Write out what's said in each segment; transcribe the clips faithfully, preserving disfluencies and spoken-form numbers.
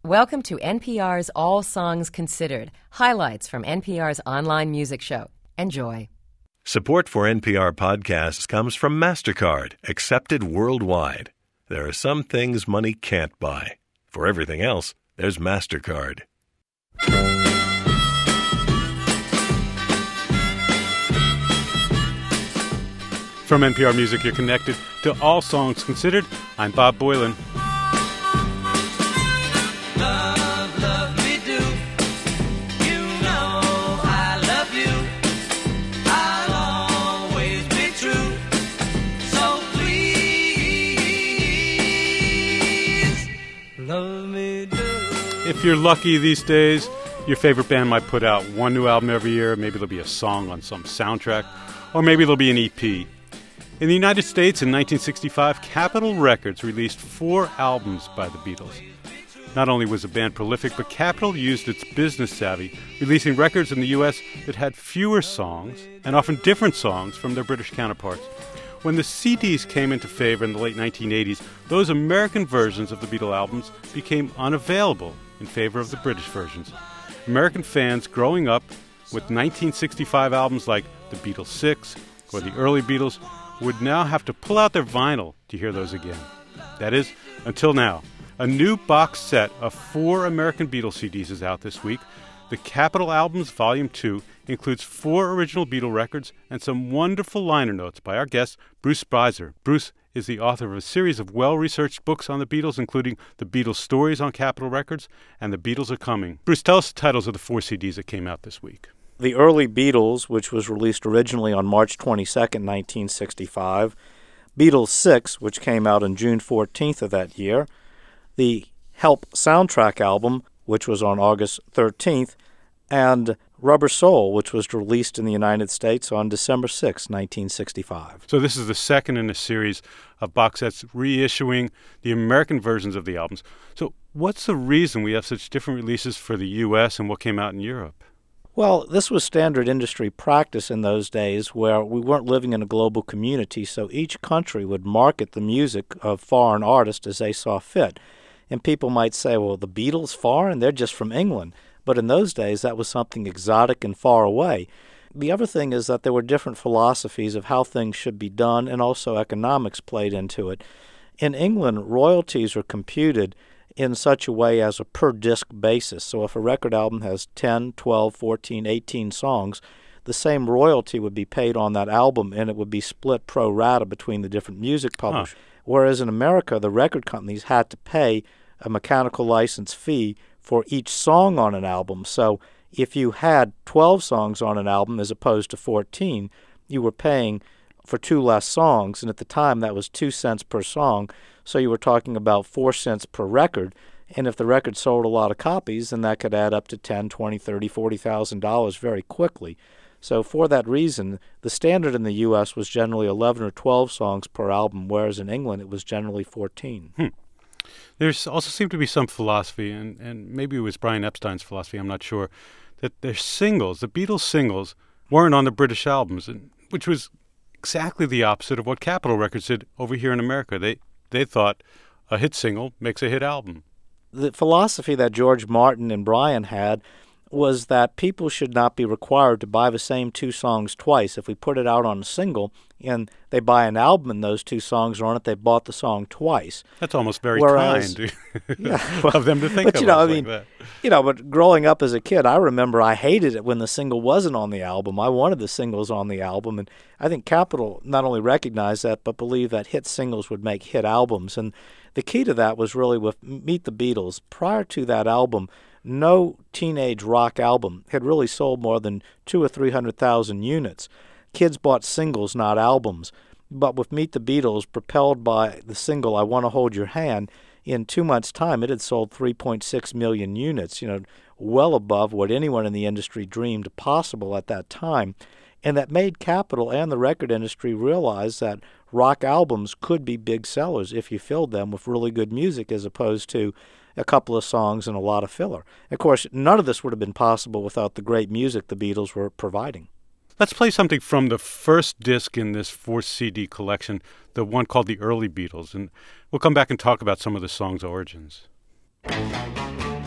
Welcome to N P R's All Songs Considered, highlights from N P R's online music show. Enjoy. Support for N P R podcasts comes from MasterCard, accepted worldwide. There are some things money can't buy. For everything else, there's MasterCard. From N P R Music, you're connected to All Songs Considered. I'm Bob Boylan. Love, love me do. You know I love you. I'll always be true. So please, love me do. If you're lucky these days, your favorite band might put out one new album every year. Maybe there'll be a song on some soundtrack, or maybe there'll be an E P. In the United States, in nineteen sixty-five, Capitol Records released four albums by the Beatles. Not only was the band prolific, but Capitol used its business savvy, releasing records in the U S that had fewer songs, and often different songs, from their British counterparts. When the C Ds came into favor in the late nineteen eighties, those American versions of the Beatles albums became unavailable in favor of the British versions. American fans growing up with nineteen sixty-five albums like The Beatles Six or The Early Beatles would now have to pull out their vinyl to hear those again. That is, until now. A new box set of four American Beatles C Ds is out this week. The Capitol Albums Volume two includes four original Beatle records and some wonderful liner notes by our guest, Bruce Spizer. Bruce is the author of a series of well-researched books on the Beatles, including The Beatles Stories on Capitol Records and The Beatles Are Coming. Bruce, tell us the titles of the four C Ds that came out this week. The Early Beatles, which was released originally on March twenty-second, nineteen sixty-five. Beatles Six, which came out on June fourteenth of that year. The Help soundtrack album, which was on August thirteenth. And Rubber Soul, which was released in the United States on December sixth, nineteen sixty-five. So this is the second in a series of box sets reissuing the American versions of the albums. So what's the reason we have such different releases for the U S and what came out in Europe? Well, this was standard industry practice in those days where we weren't living in a global community, so each country would market the music of foreign artists as they saw fit. And people might say, well, the Beatles foreign? They're just from England. But in those days, that was something exotic and far away. The other thing is that there were different philosophies of how things should be done, and also economics played into it. In England, royalties were computed in such a way as a per-disc basis. So if a record album has ten, twelve, fourteen, eighteen songs, the same royalty would be paid on that album, and it would be split pro rata between the different music publishers. Huh. Whereas in America, the record companies had to pay a mechanical license fee for each song on an album. So if you had twelve songs on an album as opposed to fourteen, you were paying for two less songs, and at the time that was two cents per song, so you were talking about four cents per record. And if the record sold a lot of copies, then that could add up to ten, twenty, thirty, forty thousand dollars very quickly. So for that reason, the standard in the U S was generally eleven or twelve songs per album, whereas in England it was generally fourteen. Hmm. There's also seemed to be some philosophy, and, and maybe it was Brian Epstein's philosophy, I'm not sure, that their singles, the Beatles singles, weren't on the British albums, and, which was exactly the opposite of what Capitol Records did over here in America. They they thought a hit single makes a hit album. The philosophy that George Martin and Brian had was that people should not be required to buy the same two songs twice. If we put it out on a single and they buy an album and those two songs are on it, they bought the song twice. That's almost very Whereas, kind yeah, well, of them to think but, of you know, us I mean, like that. You know, but growing up as a kid, I remember I hated it when the single wasn't on the album. I wanted the singles on the album, and I think Capitol not only recognized that, but believed that hit singles would make hit albums. And the key to that was really with Meet the Beatles. Prior to that album, no teenage rock album had really sold more than two or three hundred thousand units. Kids bought singles, not albums. But with Meet the Beatles, propelled by the single "I Want to Hold Your Hand," in two months' time, it had sold three point six million units. You know, well above what anyone in the industry dreamed possible at that time, and that made Capitol and the record industry realize that rock albums could be big sellers if you filled them with really good music, as opposed to a couple of songs and a lot of filler. Of course, none of this would have been possible without the great music the Beatles were providing. Let's play something from the first disc in this four C D collection, the one called The Early Beatles, and we'll come back and talk about some of the song's origins.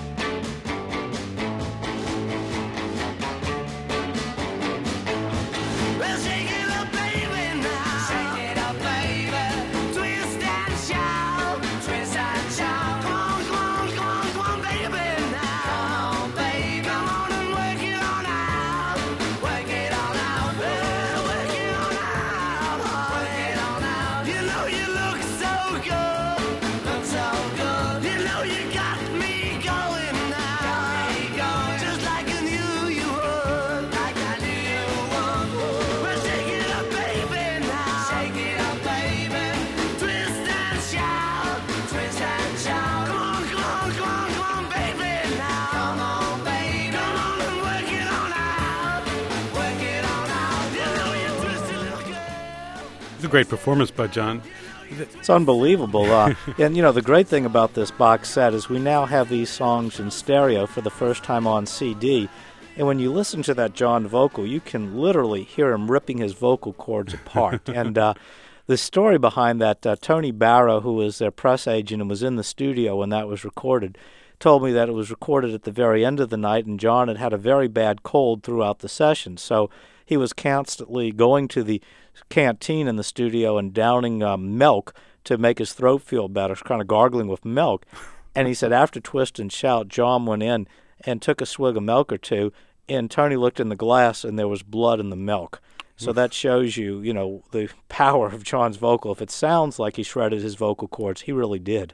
so good, looks so good. You know you got me going now. Got me going. Just like I knew you would. Like I knew you would. Well, shake it up, baby, now. Shake it up, baby. Twist and shout. Twist and shout. Come on, come on, come on, come on, baby, now. Come on, baby. Come on and work it on out. Work it on out. You know you twisted little girl. It's a great performance by John. It's unbelievable. Uh, and, you know, the great thing about this box set is we now have these songs in stereo for the first time on C D. And when you listen to that John vocal, you can literally hear him ripping his vocal cords apart. and uh, the story behind that, uh, Tony Barrow, who was their press agent and was in the studio when that was recorded, told me that it was recorded at the very end of the night, and John had had a very bad cold throughout the session. So he was constantly going to the canteen in the studio and downing um, milk to make his throat feel better, kind of gargling with milk. And he said after Twist and Shout, John went in and took a swig of milk or two, and Tony looked in the glass and there was blood in the milk. So that shows you, you know, the power of John's vocal. If it sounds like he shredded his vocal cords, he really did.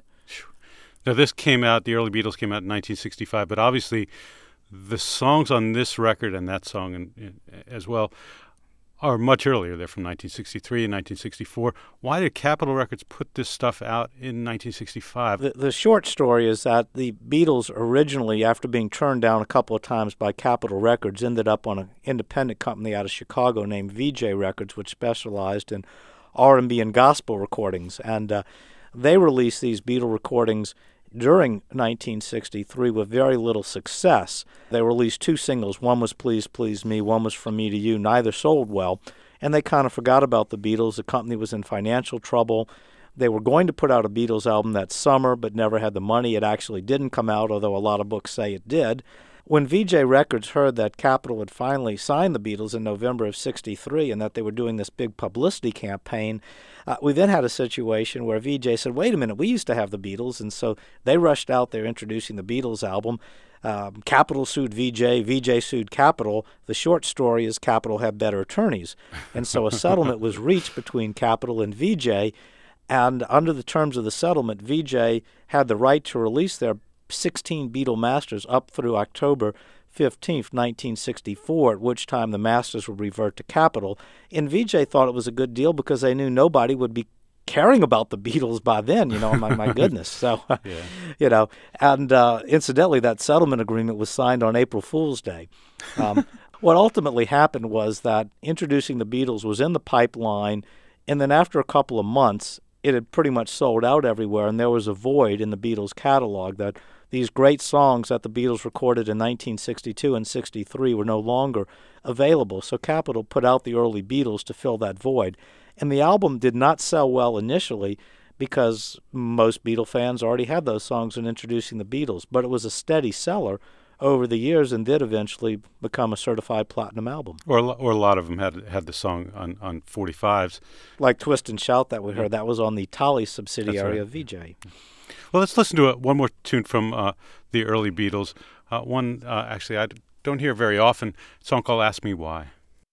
Now, this came out, the early Beatles came out in nineteen sixty-five, but obviously the songs on this record and that song and, and, as well are much earlier. They're from nineteen sixty-three and nineteen sixty-four. Why did Capitol Records put this stuff out in nineteen sixty-five? The, the short story is that the Beatles originally, after being turned down a couple of times by Capitol Records, ended up on an independent company out of Chicago named V J Records, which specialized in R and B and gospel recordings. And uh, they released these Beatle recordings during nineteen sixty-three with very little success. They released two singles. One was Please Please Me, one was From Me to You. Neither sold well, and they kind of forgot about the Beatles. The company was in financial trouble. They were going to put out a Beatles album that summer, but never had the money. It actually didn't come out, although a lot of books say it did. When V J Records heard that Capitol had finally signed the Beatles in November of sixty-three and that they were doing this big publicity campaign, uh, we then had a situation where V J said, wait a minute, we used to have the Beatles, and so they rushed out there introducing the Beatles album. Um, Capitol sued V J, V J sued Capitol. The short story is Capitol had better attorneys. And so a settlement was reached between Capitol and V J, and under the terms of the settlement, V J had the right to release their sixteen Beatle masters up through October fifteenth, nineteen sixty-four, at which time the masters would revert to Capitol. And V J thought it was a good deal because they knew nobody would be caring about the Beatles by then, you know, my, my goodness. So, yeah. you know, and uh, incidentally, that settlement agreement was signed on April Fool's Day. Um, what ultimately happened was that introducing the Beatles was in the pipeline, and then after a couple of months, it had pretty much sold out everywhere, and there was a void in the Beatles catalog that these great songs that the Beatles recorded in nineteen sixty-two and sixty-three were no longer available. So Capitol put out the early Beatles to fill that void. And the album did not sell well initially because most Beatle fans already had those songs in introducing the Beatles. But it was a steady seller over the years and did eventually become a certified platinum album. Or or a lot of them had had the song on, on forty-fives. Like Twist and Shout that we heard, that was on the Tolly subsidiary right. of V J. Well, let's listen to a, one more tune from uh, the early Beatles. Uh, one, uh, actually, I don't hear very often, a song called Ask Me Why.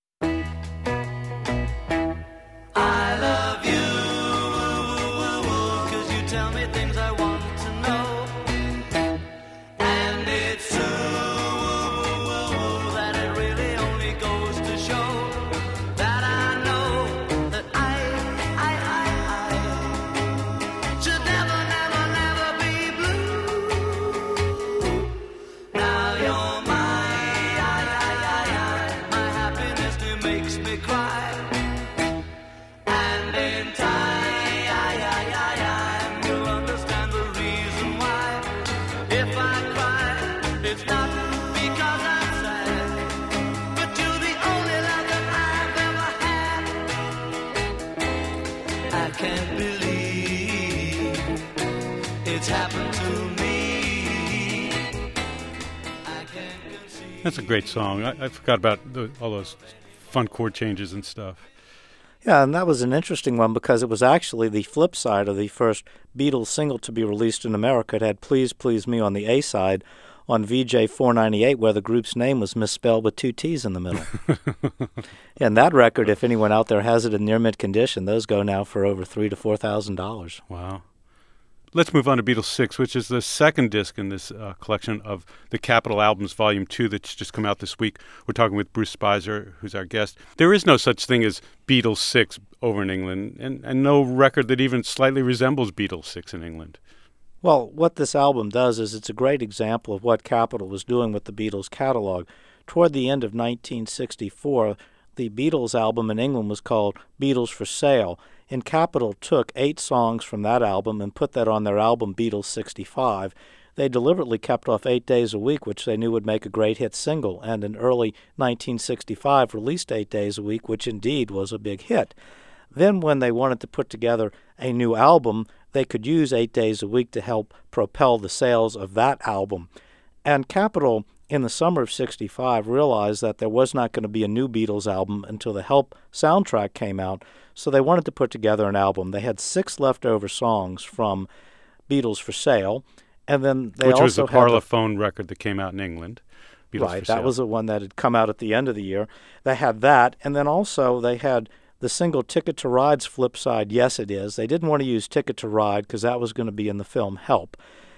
I love you, 'cause you tell me things I want to know. And it's true that it really only goes to show that I know that I, I, I, I should never, never, never be blue. Now you're mine, I, I, I, I, my happiness too makes me cry. And in time, you'll understand the reason why. If I cry, it's not because I'm sad, but you're the only love that I've ever had. I can't believe it's happened to me. I can't conceive. That's a great song. I, I forgot about the, all those fun chord changes and stuff. Yeah, and that was an interesting one because it was actually the flip side of the first Beatles single to be released in America. It had Please Please Me on the A side. on V J four ninety-eight where the group's name was misspelled with two T's in the middle. And that record, if anyone out there has it in near mint condition, those go now for over three to four thousand dollars. Wow. Let's move on to Beatles six, which is the second disc in this uh, collection of the Capitol Albums Volume two that's just come out this week. We're talking with Bruce Spizer, who's our guest. There is no such thing as Beatles six over in England, and, and no record that even slightly resembles Beatles six in England. Well, what this album does is it's a great example of what Capitol was doing with the Beatles catalog. Toward the end of nineteen sixty-four, the Beatles album in England was called Beatles for Sale, and Capitol took eight songs from that album and put that on their album Beatles sixty-five. They deliberately kept off Eight Days a Week, which they knew would make a great hit single, and in early nineteen sixty-five released Eight Days a Week, which indeed was a big hit. Then when they wanted to put together a new album, they could use Eight Days a Week to help propel the sales of that album. And Capitol, in the summer of sixty-five, realized that there was not going to be a new Beatles album until the Help soundtrack came out, so they wanted to put together an album. They had six leftover songs from Beatles for Sale, and then they Which also was the had Parlophone record that came out in England. Beatles right, for that Sale. was the one that had come out at the end of the year. They had that, and then also they had the single Ticket to Ride's flip side, Yes It Is. They didn't want to use Ticket to Ride because that was going to be in the film Help.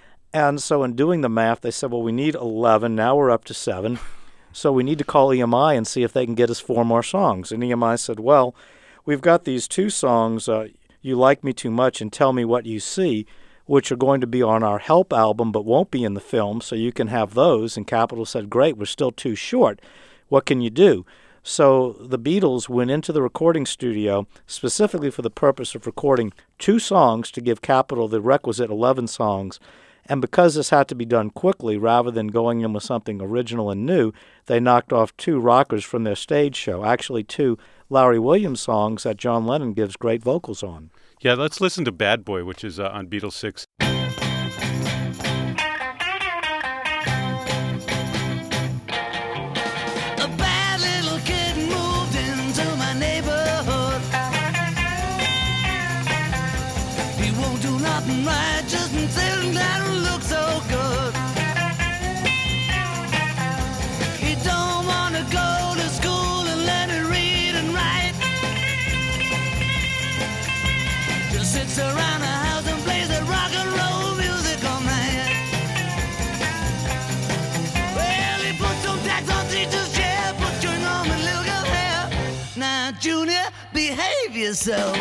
And so in doing the math, they said, well, we need eleven. Now we're up to seven. So we need to call E M I and see if they can get us four more songs. And E M I said, well, we've got these two songs, uh, You Like Me Too Much and Tell Me What You See, which are going to be on our Help album but won't be in the film, so you can have those. And Capitol said, great, we're still too short. What can you do? So the Beatles went into the recording studio specifically for the purpose of recording two songs to give Capitol the requisite eleven songs. And because this had to be done quickly rather than going in with something original and new, they knocked off two rockers from their stage show, actually two Larry Williams songs that John Lennon gives great vocals on. Yeah, let's listen to Bad Boy, which is uh, on Beatles six. A bad little kid moved into my neighborhood. He won't do nothing right, just sitting down and look so good. He don't want to go to school and learn to read and write. Just sits around the house and plays that rock and roll music all night. Well, he put some tax on teacher's chair, put chewing on my little girl's hair. Now, Junior, behave yourself.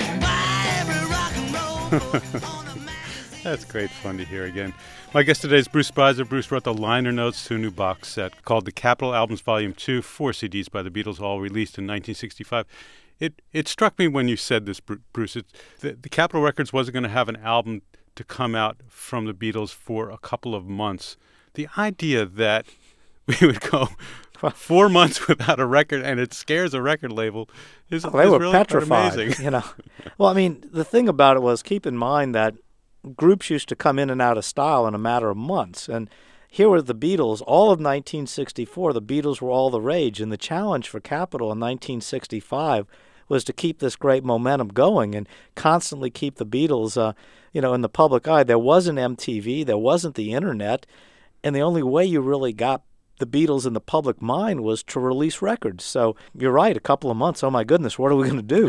Buy every rock and roll book on a magazine. That's great fun to hear again. My guest today is Bruce Spizer. Bruce wrote the liner notes to a new box set called The Capitol Albums Volume two, four C Ds by the Beatles, all released in nineteen sixty-five. It it struck me when you said this, Bruce, it, the, the Capitol Records wasn't going to have an album to come out from the Beatles for a couple of months. The idea that we would go four months without a record and it scares a record label is, Oh, they is were really petrified, amazing. you know. Well, I mean, the thing about it was, keep in mind that groups used to come in and out of style in a matter of months. And here were the Beatles. All of nineteen sixty-four, the Beatles were all the rage. And the challenge for Capitol in nineteen sixty-five was to keep this great momentum going and constantly keep the Beatles, uh, you know, in the public eye. There wasn't M T V. There wasn't the Internet. And the only way you really got the Beatles in the public mind was to release records. So you're right, a couple of months, oh my goodness, what are we going to do?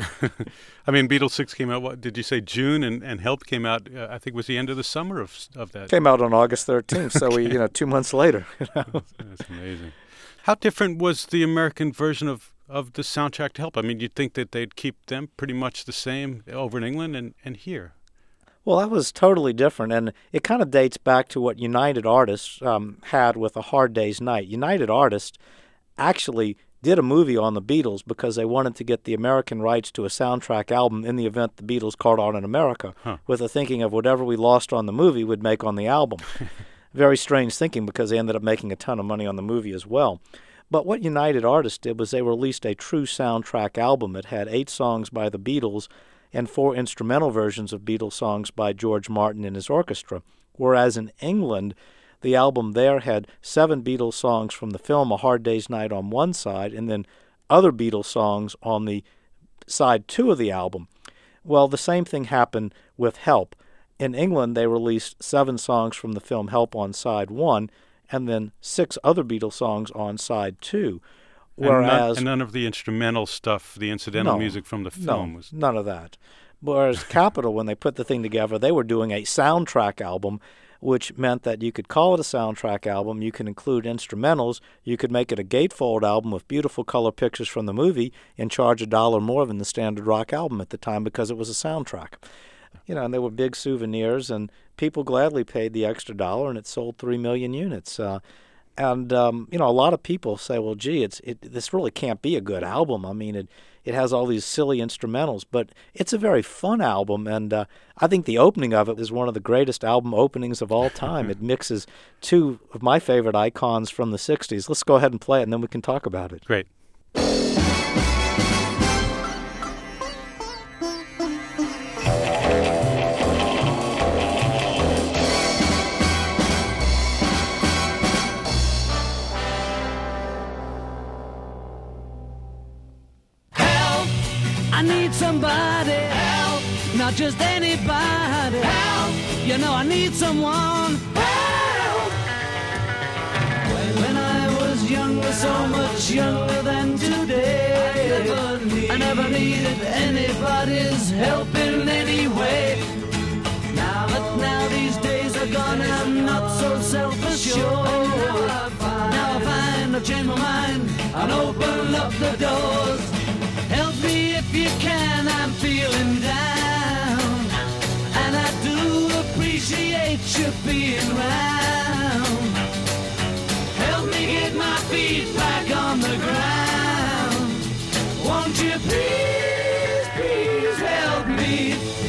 I mean, Beatles six came out, what did you say, June, and, and Help came out, uh, I think was the end of the summer of of that. Came out on August thirteenth, so we, you know, two months later. You know? That's, that's amazing. How different was the American version of, of the soundtrack to Help? I mean, you'd think that they'd keep them pretty much the same over in England and, and here. Well, that was totally different, and it kind of dates back to what United Artists um, had with A Hard Day's Night. United Artists actually did a movie on the Beatles because they wanted to get the American rights to a soundtrack album in the event the Beatles caught on in America, huh. with the thinking of whatever we lost on the movie would make on the album. Very strange thinking because they ended up making a ton of money on the movie as well. But what United Artists did was they released a true soundtrack album. It had eight songs by the Beatles and four instrumental versions of Beatles songs by George Martin and his orchestra, whereas in England, the album there had seven Beatles songs from the film A Hard Day's Night on one side, and then other Beatles songs on the side two of the album. Well, the same thing happened with Help. In England, they released seven songs from the film Help on side one, and then six other Beatles songs on side two. And Whereas none, and none of the instrumental stuff, the incidental No, music from the film no, was. none of that. Whereas Capitol, when they put the thing together, they were doing a soundtrack album, which meant that you could call it a soundtrack album, you can include instrumentals, you could make it a gatefold album with beautiful color pictures from the movie and charge a dollar more than the standard rock album at the time because it was a soundtrack. You know, and there were big souvenirs, and people gladly paid the extra dollar, and it sold three million units. Uh, and, um, you know, a lot of people say, well, gee, it's it, this really can't be a good album. I mean, it It has all these silly instrumentals, but it's a very fun album, and uh, I think the opening of it is one of the greatest album openings of all time. It mixes two of my favorite icons from the sixties. Let's go ahead and play it, and then we can talk about it. Great. I need somebody help, not just anybody help. You know I need someone help. When I was younger, so much younger than today, I never, need, I never needed anybody's help in any way. Now, but now these days are gone and I'm not so self-assured. Now I find, now I find I've changed my mind and open up the doors. Help me if you can, I'm feeling down, and I do appreciate you being round. Help me get my feet back on the ground. Won't you please, please help me?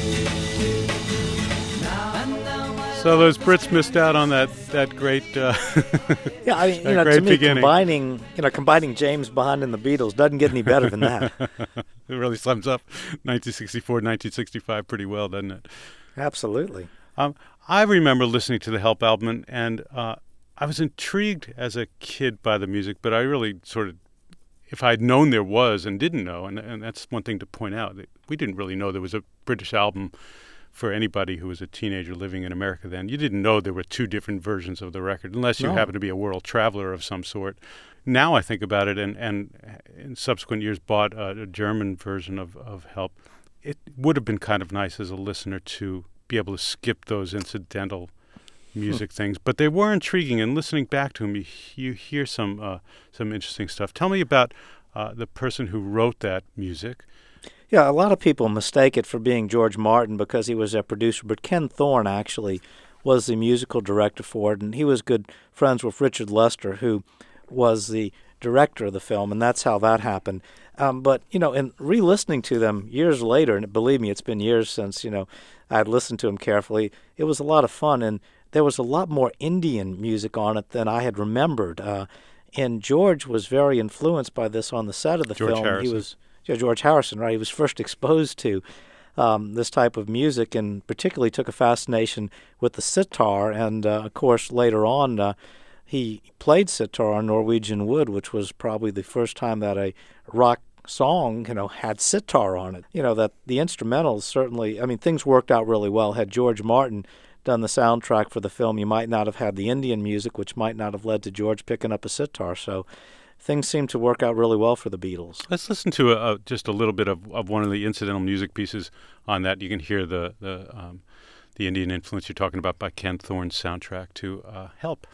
Now and now my So those Brits missed out on that that great. Uh, Yeah, I mean, that you know, great to me, beginning. combining, you know, combining James Bond and the Beatles doesn't get any better than that. It really sums up nineteen sixty-four, nineteen sixty-five pretty well, doesn't it? Absolutely. Um, I remember listening to the Help album, and, and uh, I was intrigued as a kid by the music, but I really sort of, if I had known there was and didn't know, and, and that's one thing to point out, that we didn't really know there was a British album for anybody who was a teenager living in America then. You didn't know there were two different versions of the record, unless you No. happened to be a world traveler of some sort. Now I think about it, and, and in subsequent years bought a, a German version of, of Help. It would have been kind of nice as a listener to be able to skip those incidental music things, but they were intriguing. And listening back to them, you, you hear some uh, some interesting stuff. Tell me about uh, the person who wrote that music. Yeah, a lot of people mistake it for being George Martin because he was a producer, but Ken Thorne actually was the musical director for it, and he was good friends with Richard Lester, who was the director of the film, and that's how that happened. Um, but, you know, in re-listening to them years later, and believe me, it's been years since, you know, I had listened to them carefully, it was a lot of fun, and there was a lot more Indian music on it than I had remembered. Uh, and George was very influenced by this on the set of the George film. Harrison. He was yeah, George Harrison, right? He was first exposed to um, this type of music, and particularly took a fascination with the sitar. And uh, of course, later on, uh, he played sitar on Norwegian Wood, which was probably the first time that a rock song, you know, had sitar on it. You know, that the instrumentals certainly, I mean, things worked out really well. Had George Martin done the soundtrack for the film, you might not have had the Indian music, which might not have led to George picking up a sitar. So things seemed to work out really well for the Beatles. Let's listen to a, a, just a little bit of, of one of the incidental music pieces on that. You can hear the the, um, the Indian influence you're talking about by Ken Thorne's soundtrack to uh, Help.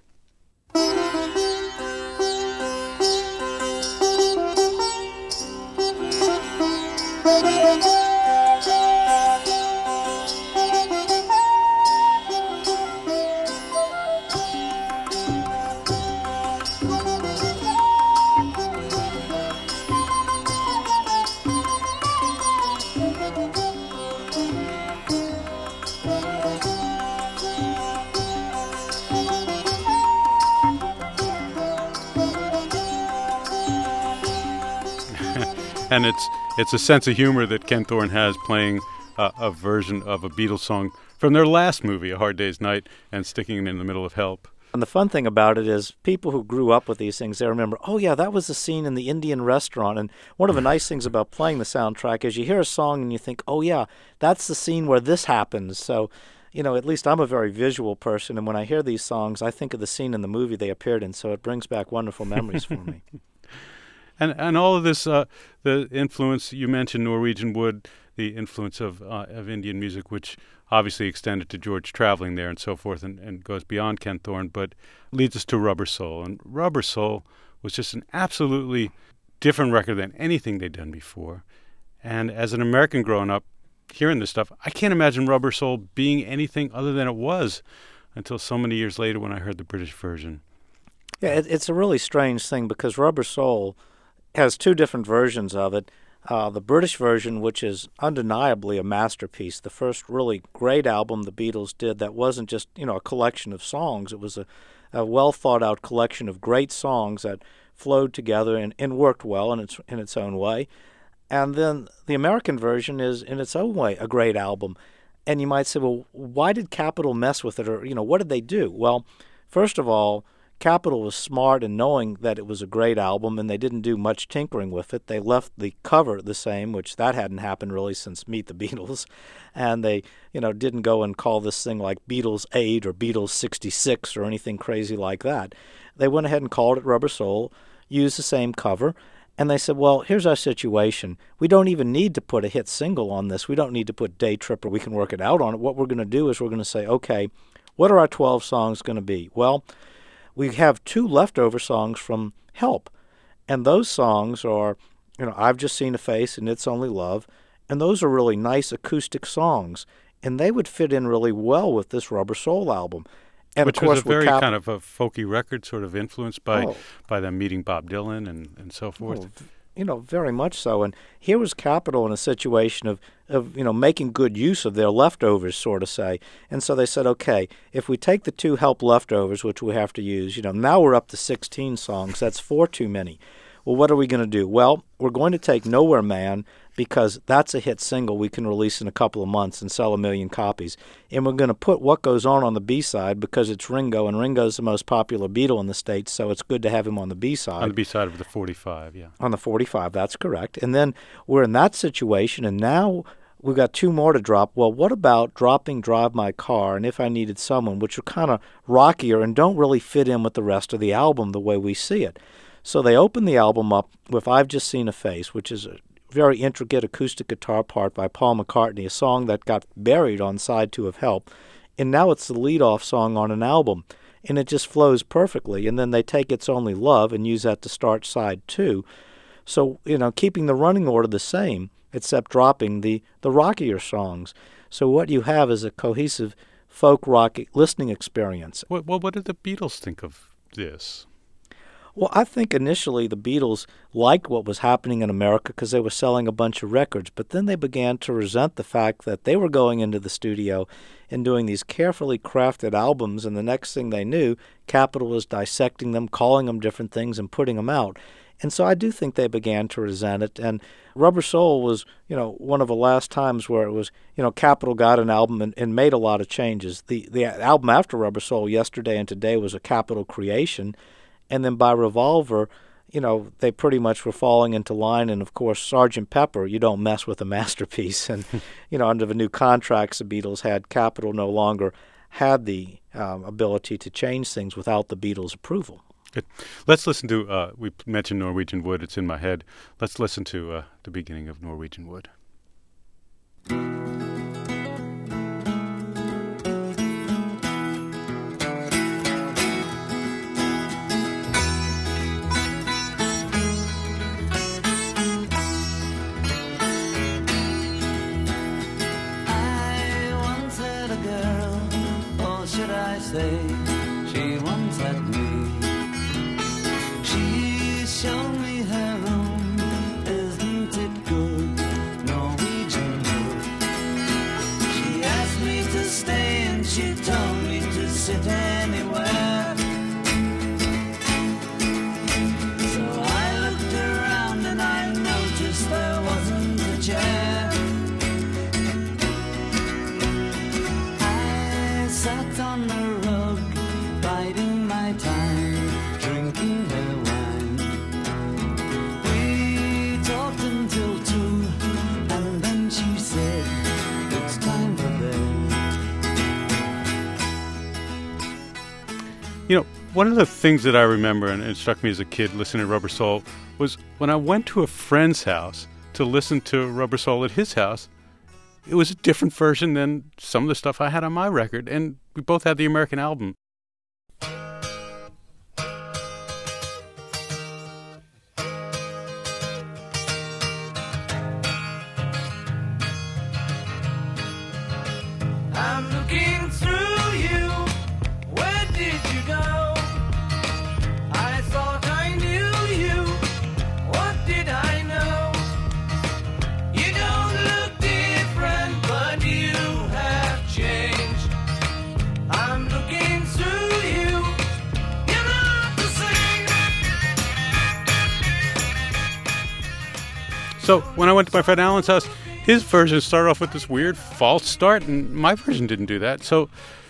And it's it's a sense of humor that Ken Thorne has playing uh, a version of a Beatles song from their last movie, A Hard Day's Night, and sticking it in the middle of Help. And the fun thing about it is people who grew up with these things, they remember, oh, yeah, that was the scene in the Indian restaurant. And one of the nice things about playing the soundtrack is you hear a song and you think, oh, yeah, that's the scene where this happens. So you know, at least I'm a very visual person, and when I hear these songs, I think of the scene in the movie they appeared in, so it brings back wonderful memories for me. And and all of this, uh, the influence, you mentioned Norwegian Wood, the influence of uh, of Indian music, which obviously extended to George traveling there and so forth, and, and goes beyond Ken Thorne, but leads us to Rubber Soul. And Rubber Soul was just an absolutely different record than anything they'd done before. And as an American growing up, hearing this stuff, I can't imagine Rubber Soul being anything other than it was until so many years later when I heard the British version. Yeah, it, it's a really strange thing because Rubber Soul has two different versions of it. Uh, the British version, which is undeniably a masterpiece, the first really great album the Beatles did that wasn't just, you know, a collection of songs. It was a, a well-thought-out collection of great songs that flowed together and, and worked well in its in its own way. And then the American version is, in its own way, a great album. And you might say, well, why did Capitol mess with it? Or, you know, what did they do? Well, first of all, Capitol was smart in knowing that it was a great album, and they didn't do much tinkering with it. They left the cover the same, which that hadn't happened really since Meet the Beatles. And they, you know, didn't go and call this thing like Beatles eight or Beatles sixty-six or anything crazy like that. They went ahead and called it Rubber Soul, used the same cover, and they said, well, here's our situation. We don't even need to put a hit single on this. We don't need to put Day Tripper. We can work it out on it. What we're going to do is we're going to say, okay, what are our twelve songs going to be? Well, we have two leftover songs from Help, and those songs are, you know, I've Just Seen a Face and It's Only Love, and those are really nice acoustic songs, and they would fit in really well with this Rubber Soul album. And Which of course, was a very Cap- kind of a folky record, sort of influenced by, oh. by them meeting Bob Dylan and, and so forth. Oh, you know, very much so. And here was Capitol in a situation of, of, you know, making good use of their leftovers, sort of say. And so they said, okay, if we take the two Help leftovers, which we have to use, you know, now we're up to sixteen songs. That's four too many. Well, what are we going to do? Well, we're going to take Nowhere Man because that's a hit single we can release in a couple of months and sell a million copies. And we're going to put What Goes On on the B-side because it's Ringo, and Ringo's the most popular Beatle in the States, so it's good to have him on the B-side. On the B-side of the forty-five, yeah. On the forty-five, that's correct. And then we're in that situation, and now we've got two more to drop. Well, what about dropping Drive My Car and If I Needed Someone, which are kind of rockier and don't really fit in with the rest of the album the way we see it? So they open the album up with I've Just Seen a Face, which is a very intricate acoustic guitar part by Paul McCartney, a song that got buried on side two of Help. And now it's the lead-off song on an album, and it just flows perfectly. And then they take It's Only Love and use that to start side two. So, you know, keeping the running order the same, except dropping the, the rockier songs. So what you have is a cohesive folk rock listening experience. Well, well what did the Beatles think of this? Well, I think initially the Beatles liked what was happening in America because they were selling a bunch of records, but then they began to resent the fact that they were going into the studio and doing these carefully crafted albums, and the next thing they knew, Capitol was dissecting them, calling them different things, and putting them out. And so I do think they began to resent it, and Rubber Soul was, you know, one of the last times where it was, you know, Capitol got an album and, and made a lot of changes. The, the album after Rubber Soul, Yesterday and Today, was a Capitol creation. And then by Revolver, you know, they pretty much were falling into line. And, of course, Sergeant Pepper, you don't mess with a masterpiece. And, you know, under the new contracts the Beatles had, Capitol no longer had the um, ability to change things without the Beatles' approval. Good. Let's listen to, uh, we mentioned Norwegian Wood. It's in my head. Let's listen to uh, the beginning of Norwegian Wood. She once had me. She showed me her room. Isn't it good? Norwegian wood. She asked me to stay and she told me to sit anywhere. So I looked around and I noticed there wasn't a chair. I sat on the You know, one of the things that I remember, and it struck me as a kid listening to Rubber Soul, was when I went to a friend's house to listen to Rubber Soul at his house, it was a different version than some of the stuff I had on my record, and we both had the American album. I'm looking through you. Where did you go? I thought I knew you. What did I know? You don't look different, but you have changed. I'm looking through you. You're not the same. So when I went to my friend Alan's house, his version started off with this weird false start, and my version didn't do that. So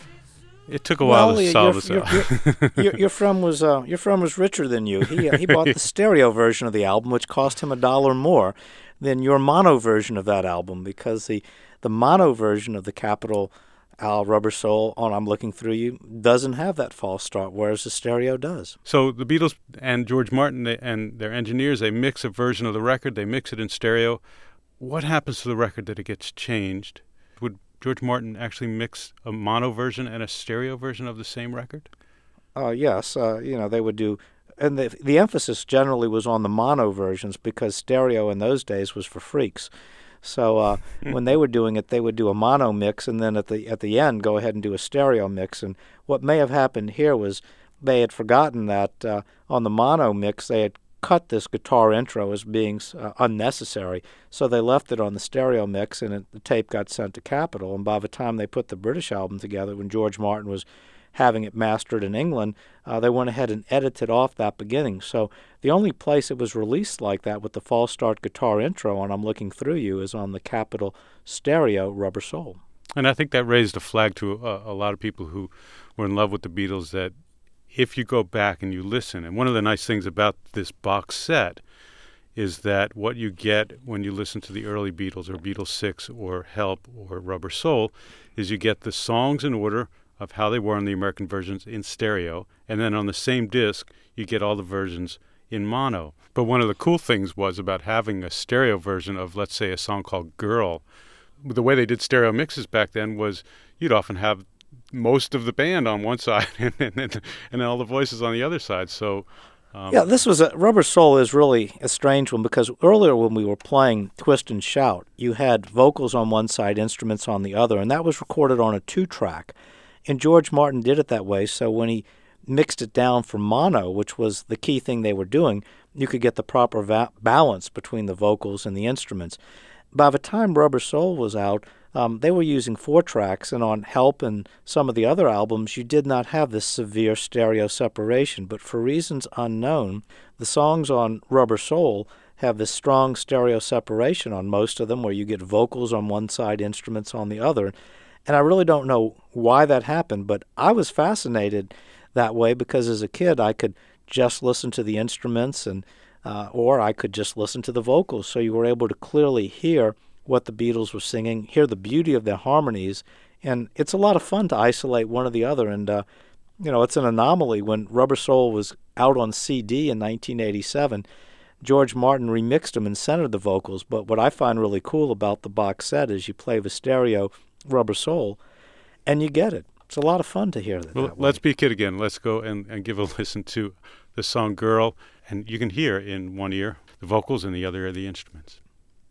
it took a while Well, to your- solve your, this your, out. your, your, your friend was uh, your friend was richer than you. He uh, he bought the stereo version of the album, which cost him a dollar more than your mono version of that album, because the the mono version of the Capitol Al Rubber Soul on I'm Looking Through You doesn't have that false start, whereas the stereo does. So the Beatles and George Martin they, and their engineers, they mix a version of the record, they mix it in stereo. What happens to the record that it gets changed? Would George Martin actually mix a mono version and a stereo version of the same record? Uh, yes, uh, you know, they would do, and the the emphasis generally was on the mono versions because stereo in those days was for freaks. So uh, when they were doing it, they would do a mono mix, and then at the at the end, go ahead and do a stereo mix. And what may have happened here was they had forgotten that uh, on the mono mix they had cut this guitar intro as being uh, unnecessary, so they left it on the stereo mix, and it, the tape got sent to Capitol. And by the time they put the British album together, when George Martin was having it mastered in England, uh, they went ahead and edited off that beginning. So the only place it was released like that with the false start guitar intro on I'm Looking Through You is on the Capitol stereo Rubber Soul. And I think that raised a flag to a, a lot of people who were in love with the Beatles, that if you go back and you listen, and one of the nice things about this box set is that what you get when you listen to the early Beatles or Beatles six or Help or Rubber Soul is you get the songs in order of how they were in the American versions in stereo, and then on the same disc you get all the versions in mono. But one of the cool things was about having a stereo version of, let's say, a song called Girl. The way they did stereo mixes back then was you'd often have most of the band on one side and then and then all the voices on the other side. So um, yeah, this was a Rubber Soul is really a strange one, because earlier when we were playing Twist and Shout, you had vocals on one side, instruments on the other, and that was recorded on a two-track. And George Martin did it that way, so when he mixed it down for mono, which was the key thing they were doing, you could get the proper va- balance between the vocals and the instruments. By the time Rubber Soul was out, um, they were using four tracks, and on Help and some of the other albums, you did not have this severe stereo separation. But for reasons unknown, the songs on Rubber Soul have this strong stereo separation on most of them, where you get vocals on one side, instruments on the other. And I really don't know why that happened, but I was fascinated that way because as a kid I could just listen to the instruments, and uh, or I could just listen to the vocals. So you were able to clearly hear what the Beatles were singing, hear the beauty of their harmonies, and it's a lot of fun to isolate one or the other. And uh, you know, it's an anomaly. When Rubber Soul was out on C D in nineteen eighty-seven, George Martin remixed them and centered the vocals. But what I find really cool about the box set is you play the stereo Rubber Soul, and you get it. It's a lot of fun to hear that. Well, that way. let's be a kid again. Let's go and, and give a listen to the song Girl, and you can hear in one ear the vocals and the other ear the instruments.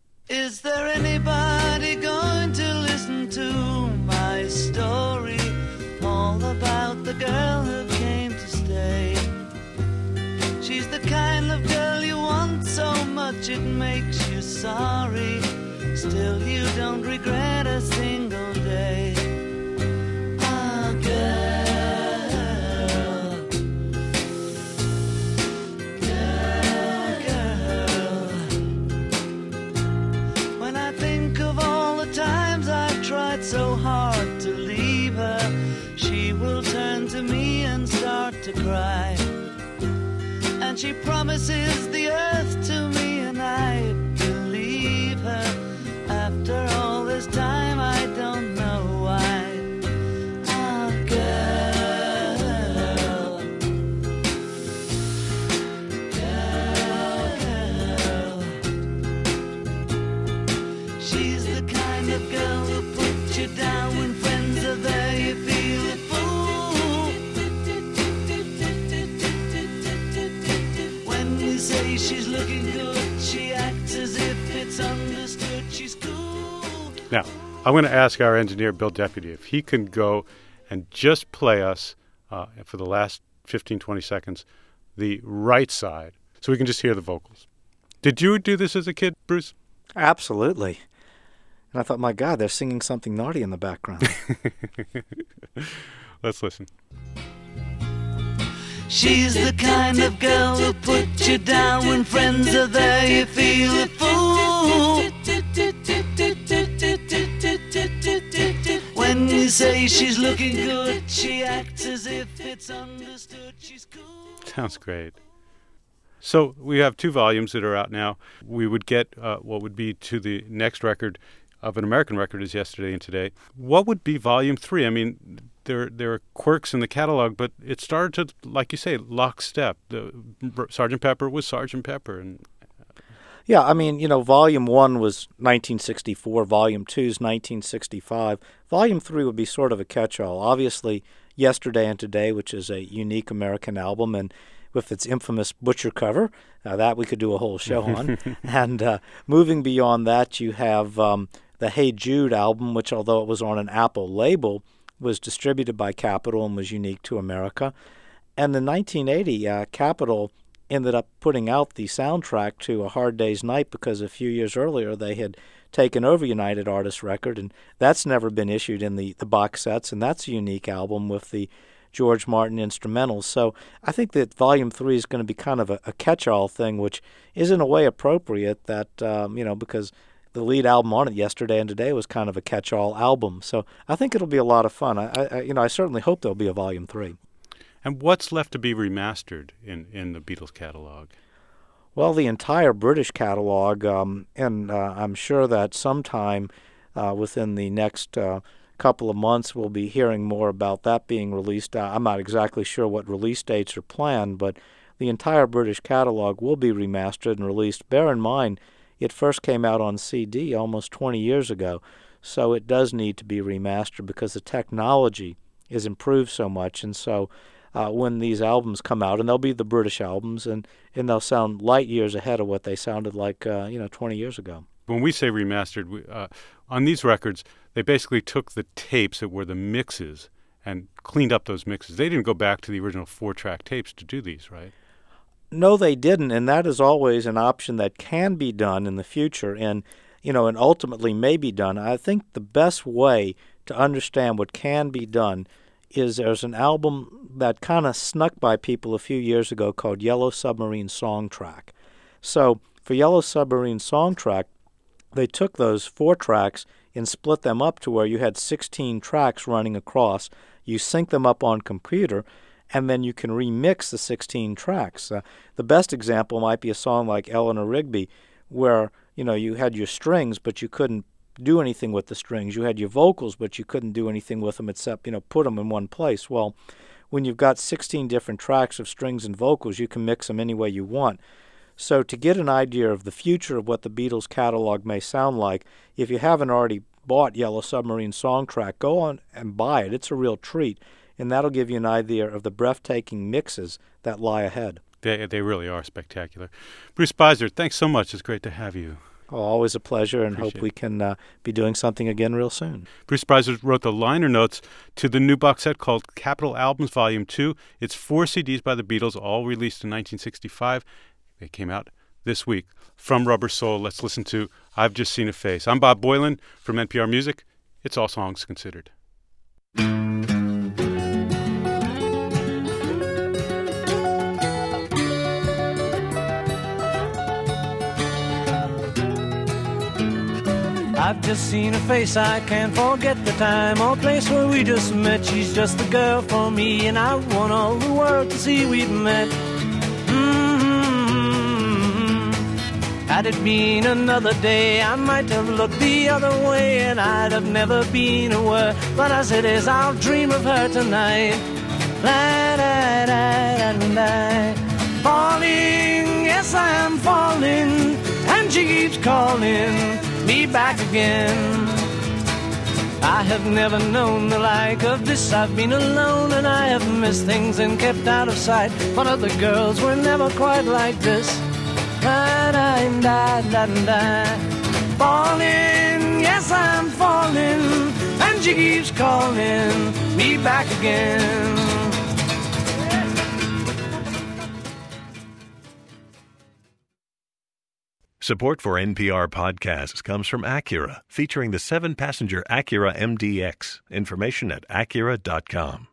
Is there anybody going to listen to my story? All about the girl who came to stay. She's the kind of girl you want so much it makes you sorry. Still you don't regret a single day. Ah, girl, girl, girl. When I think of all the times I've tried so hard to leave her, she will turn to me and start to cry. And she promises the earth to me, and I believe her. After all this time, I don't know why. Ah, girl, she's looking good, she acts as if it's understood she's cool. Now, I'm going to ask our engineer, Bill Deputy, if he can go and just play us, uh, for the last fifteen, twenty seconds, the right side, so we can just hear the vocals. Did you do this as a kid, Bruce? Absolutely. And I thought, my God, they're singing something naughty in the background. Let's listen. She's the kind of girl who put you down when friends are there, you feel a fool. When you say she's looking good, she acts as if it's understood she's cool. Sounds great. So we have two volumes that are out now. We would get uh, what would be to the next record of an American record is Yesterday and Today. What would be volume three? I mean, there there are quirks in the catalog, but it started to, like you say, lockstep. The Sergeant Pepper was Sergeant Pepper, and yeah, I mean, you know, Volume One was nineteen sixty-four, Volume Two is nineteen sixty-five. Volume Three would be sort of a catch-all. Obviously, Yesterday and Today, which is a unique American album, and with its infamous Butcher cover, uh, that we could do a whole show on. And uh, moving beyond that, you have um, the Hey Jude album, which, although it was on an Apple label, was distributed by Capitol and was unique to America. And in nineteen eighty, uh, Capitol ended up putting out the soundtrack to A Hard Day's Night because a few years earlier they had taken over United Artists Record, and that's never been issued in the, the box sets, and that's a unique album with the George Martin instrumentals. So I think that Volume three is going to be kind of a, a catch-all thing, which is in a way appropriate that, um, you know, because the lead album on it, Yesterday and Today, was kind of a catch-all album. So I think it'll be a lot of fun. I, I you know, I certainly hope there'll be a Volume three. And what's left to be remastered in, in the Beatles catalog? Well, the entire British catalog, um, and uh, I'm sure that sometime uh, within the next uh, couple of months we'll be hearing more about that being released. Uh, I'm not exactly sure what release dates are planned, but the entire British catalog will be remastered and released. Bear in mind, it first came out on C D almost twenty years ago, so it does need to be remastered because the technology is improved so much, and so Uh, when these albums come out, and they'll be the British albums, and, and they'll sound light years ahead of what they sounded like, uh, you know, twenty years ago. When we say remastered, we, uh, on these records, they basically took the tapes that were the mixes and cleaned up those mixes. They didn't go back to the original four-track tapes to do these, right? No, they didn't, and that is always an option that can be done in the future, and, you know, and ultimately may be done. I think the best way to understand what can be done is there's an album that kind of snuck by people a few years ago called Yellow Submarine Songtrack. So for Yellow Submarine Songtrack, they took those four tracks and split them up to where you had sixteen tracks running across. You sync them up on computer, and then you can remix the sixteen tracks. Uh, the best example might be a song like Eleanor Rigby, where, you know, you had your strings, but you couldn't do anything with the strings. You had your vocals, but you couldn't do anything with them except, you know, put them in one place. Well, when you've got sixteen different tracks of strings and vocals, you can mix them any way you want. So to get an idea of the future of what the Beatles catalog may sound like, if you haven't already bought Yellow Submarine Songtrack, go on and buy it. It's a real treat, and that'll give you an idea of the breathtaking mixes that lie ahead. They, they really are spectacular. Bruce Speiser, thanks so much. It's great to have you. Oh, always a pleasure, and Appreciate hope we can uh, be doing something again real soon. Bruce Speiser wrote the liner notes to the new box set called Capitol Albums Volume two. It's four C Ds by the Beatles, all released in nineteen sixty-five. They came out this week. From Rubber Soul, let's listen to I've Just Seen a Face. I'm Bob Boylan from N P R Music. It's All Songs Considered. I've just seen her face, I can't forget the time or place where we just met. She's just the girl for me, and I want all the world to see we've met. Mm-hmm. Had it been another day, I might have looked the other way, and I'd have never been aware. But as it is, I'll dream of her tonight. La, da, da, da, da. Falling, yes I am falling, and she keeps calling me back again. I have never known the like of this. I've been alone and I have missed things and kept out of sight, but other girls were never quite like this. Da da da da da. Falling, yes I'm falling, and she keeps calling me back again. Support for N P R podcasts comes from Acura, featuring the seven-passenger Acura M D X. Information at Acura dot com.